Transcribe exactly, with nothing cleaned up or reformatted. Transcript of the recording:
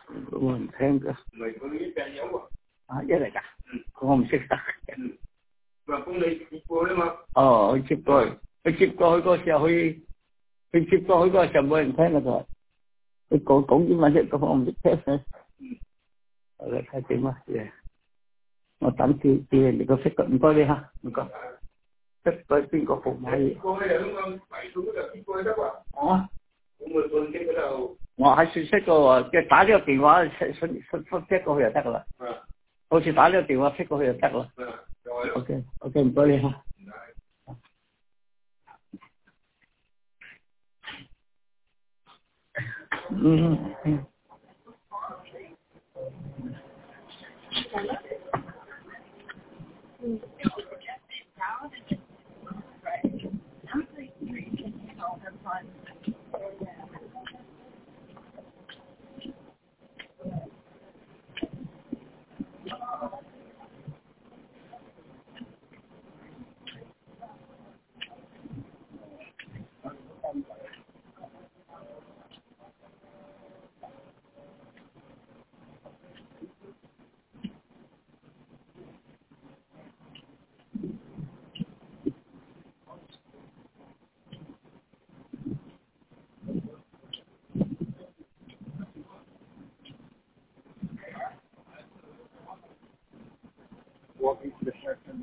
Mình thêm cơ. Người có nghĩ cha giấu à? À, vậy là cả. Không biết ta. Và cũng đi chip cô đấy mà. Ờ, chip cô. Cái chip cô có sẽ huy. Cái chip cô có sẽ bên thế là rồi. Cái cổ cũng chỉ mà sẽ có không biết thế nữa. Rồi khai tiếng mà. Nó tắm thì thì có phải cận coi đi ha. Mình có. Tất với pin có phục hay. Cô đây là đúng không? Bảy xuống là chip cô đó à? Ờ. Cũng mười tuần cái đầu. 我還是識個，即係打呢個電話出出出出 fit 過去就得噶啦。好似打呢個電話 fit 過去就得啦。OK OK 唔該你嚇。嗯嗯。 Walking to the section.